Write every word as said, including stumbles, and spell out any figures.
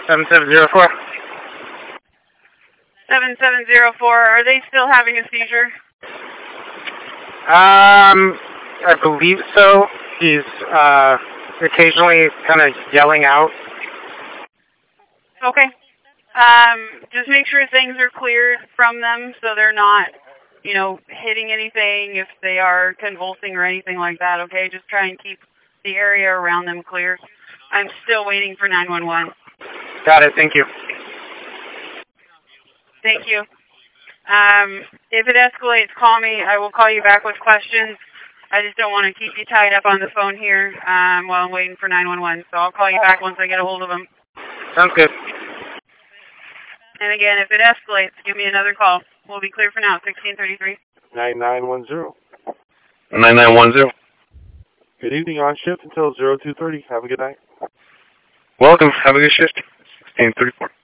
seven seven zero four. seven seven zero four, are they still having a seizure? Um, I believe so. He's uh, occasionally kind of yelling out. Okay. Um, just make sure things are cleared from them so they're not, you know, hitting anything if they are convulsing or anything like that, okay? Just try and keep the area around them clear. I'm still waiting for nine one one. Got it, thank you. Thank you. Um, if it escalates, call me. I will call you back with questions. I just don't want to keep you tied up on the phone here um, while I'm waiting for nine one one. So I'll call you back once I get a hold of them. Sounds good. And again, if it escalates, give me another call. We'll be clear for now. sixteen thirty-three. nine nine one zero. nine nine one zero. Good evening, on shift until zero two thirty. Have a good night. Welcome. Have a good shift. sixteen thirty-four.